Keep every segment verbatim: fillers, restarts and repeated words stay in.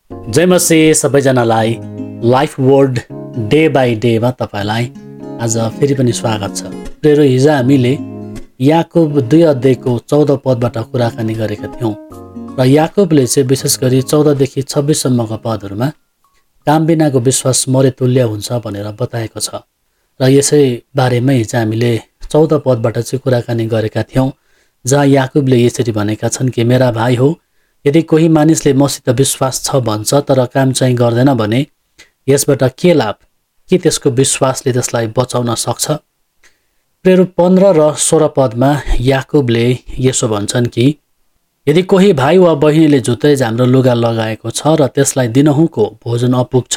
जय मसीह सबैजनालाई life word day by डेमा तपाईँलाई आज फेरि पनि स्वागत छ। प्रेरो हिजो हामीले याकुब दुई अध्यायको चौध पदबाट कुराकानी गरेका थियौँ र याकुबले चाहिँ विशेष गरी चौधदेखि छब्बिससम्मका पदहरूमा काम बिनाको विश्वास मरे तुल्य हुन्छ भनेर बताएको छ र यसै बारेमै हिजो हामीले चौध पदबाट चाहिँ कुराकानी गरेका थियौँ, जहाँ याकुबले यसरी भनेका छन् कि मेरा भाइ हो, यदि कोही मानिसले मसित विश्वास छ भन्छ तर काम चाहिँ गर्दैन भने यसबाट के लाभ, कि त्यसको विश्वासले त्यसलाई बचाउन सक्छ। प्रेरो पन्ध्र र सोह्र पदमा याकुबले यसो भन्छन् कि यदि कोही भाइ वा बहिनीले झुत्रै हाम्रो लुगा लगाएको छ र त्यसलाई दिनहुँको भोजन अपुग्छ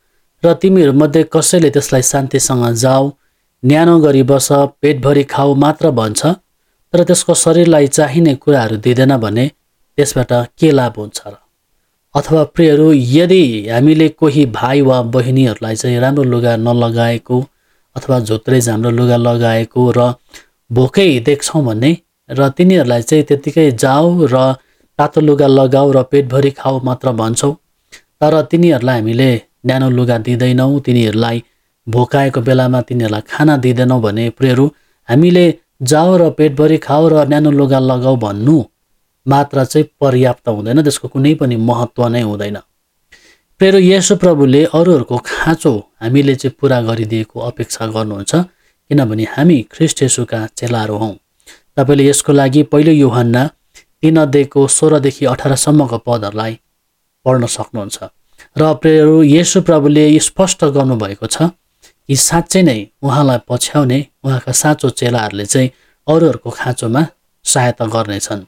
र तिमीहरूमध्ये कसैले त्यसलाई शान्तिसँग जाऊ, न्यानो गरी बस, पेटभरि खाऊ मात्र भन्छ तर त्यसको शरीरलाई चाहिने कुराहरू दिँदैन भने त्यसबाट के लाभ हुन्छ र। अथवा प्रियहरू, यदि हामीले कोही भाइ वा बहिनीहरूलाई चाहिँ राम्रो लुगा नलगाएको अथवा झुत्रै हाम्रो लुगा लगाएको र भोकै देख्छौँ भने र तिनीहरूलाई चाहिँ त्यत्तिकै जाऊ र तातो लुगा लगाऊ र पेटभरि खाऊ मात्र भन्छौँ तर तिनीहरूलाई हामीले न्यानो लुगा दिँदैनौँ, तिनीहरूलाई भोकाएको बेलामा तिनीहरूलाई खाना दिँदैनौँ भने प्रियहरू, हामीले जाऊ र पेटभरि खाऊ र न्यानो लुगा लगाऊ भन्नु मात्र चाहिँ पर्याप्त हुँदैन, त्यसको कुनै पनि महत्त्व नै हुँदैन। प्रेरो येशू प्रभुले अरूहरूको खाँचो हामीले चाहिँ पुरा गरिदिएको अपेक्षा गर्नुहुन्छ, किनभने हामी ख्रीष्ट येशूका चेलाहरू हौँ। तपाईँले यसको लागि पहिलो यूहन्ना तीन अध्यायको सोह्रदेखि अठारसम्मको पदहरूलाई पढ्न सक्नुहुन्छ। र प्रेरो येशू प्रभुले स्पष्ट गर्नुभएको छ कि साँच्चै नै उहाँलाई पछ्याउने उहाँका साँचो चेलाहरूले चाहिँ अरूहरूको खाँचोमा सहायता गर्नेछन्।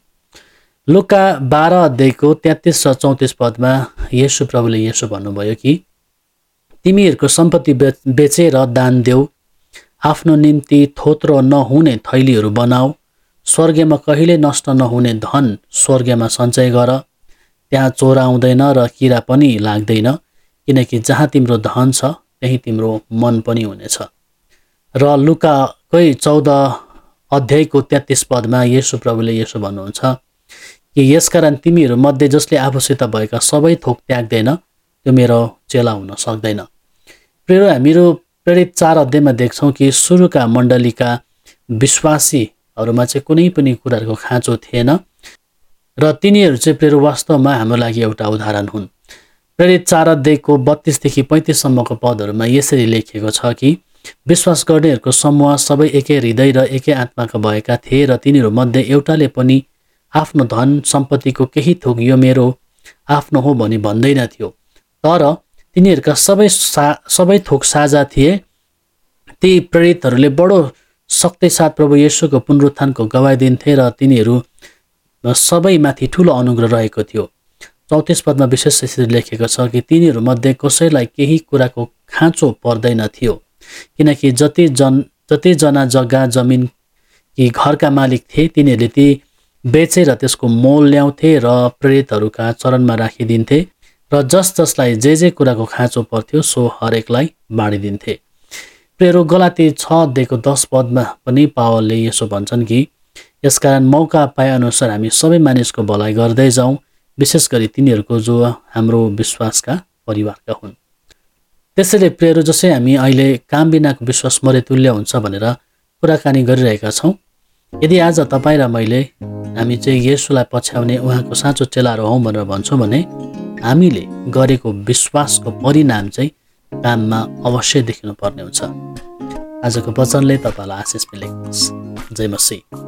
लुका बाह्र अध्यायको तेत्तिस र चौतिस पदमा येशू प्रभुले यसो भन्नुभयो कि तिमीहरूको सम्पत्ति बेचेर दान देऊ, आफ्नो निम्ति थोत्रो नहुने थैलीहरू बनाऊ, स्वर्गमा कहिले नष्ट नहुने धन स्वर्गमा सञ्चय गर, त्यहाँ चोर आउँदैन र किरा पनि लाग्दैन, किनकि जहाँ तिम्रो धन छ त्यहीँ तिम्रो मन पनि हुनेछ। र लुकाकै चौध अध्यायको तेत्तिस पदमा येशू प्रभुले यसो भन्नुहुन्छ कि यसकारण तिमीहरू मध्ये जसले आफूसित भएका सबै थोक त्याग्दैन त्यो मेरो चेला हुन सक्दैन। प्रेरो हामीहरू प्रेरित चार अध्यायमा देख्छौँ कि सुरुका मण्डलीका विश्वासीहरूमा चाहिँ कुनै पनि कुराहरूको खाँचो थिएन र तिनीहरू चाहिँ प्रेरो वास्तवमा हाम्रो लागि एउटा उदाहरण हुन्। प्रेरित चार अध्यायको बत्तीसदेखि पैँतिससम्मको पदहरूमा यसरी लेखिएको छ कि विश्वास गर्नेहरूको समूह सबै एकै हृदय र एकै आत्माका भएका थिए र तिनीहरूमध्ये एउटाले पनि आफ्नो धन सम्पत्तिको केही थोक यो मेरो आफ्नो हो भनी भन्दैन थियो, तर तिनीहरूका सबै सा सबै थोक साझा थिए। ती प्रेरितहरूले बडो शक्तिसाथ प्रभु येशूको पुनरुत्थानको गवाई दिन्थे र तिनीहरू सबैमाथि ठुलो अनुग्रह रहेको थियो। चौतिस पदमा विशेष यसरी लेखेको छ कि तिनीहरूमध्ये कसैलाई केही कुराको खाँचो पर्दैन थियो, किनकि जति जन जतिजना जग्गा जमिन कि घरका मालिक थिए तिनीहरूले ती बेचेर त्यसको मोल ल्याउँथे र प्रेरितहरूका चरणमा राखिदिन्थे र जस जसलाई जे जे कुराको खाँचो पर्थ्यो सो हरेकलाई बाँडिदिन्थे। प्रेरो गलाती छ अध्यायको दस पदमा पनि पावलले यसो भन्छन् कि यसकारण मौका पाएअनुसार हामी सबै मानिसको भलाइ गर्दै जाउँ, विशेष गरी तिनीहरूको जो हाम्रो विश्वासका परिवारका हुन्। त्यसैले प्रेरो जसै हामी अहिले काम बिनाको विश्वास मरे तुल्य हुन्छ भनेर कुराकानी गरिरहेका छौँ, यदि आज तपाईँ र मैले हामी चाहिँ येशूलाई पछ्याउने उहाँको साँचो चेलाहरू हौँ भनेर भन्छौँ भने हामीले गरेको विश्वासको परिणाम चाहिँ काममा अवश्य देखिनु पर्ने हुन्छ। आजको वचनले तपाईँलाई आशिष मिलेको होस्। जय मसीह।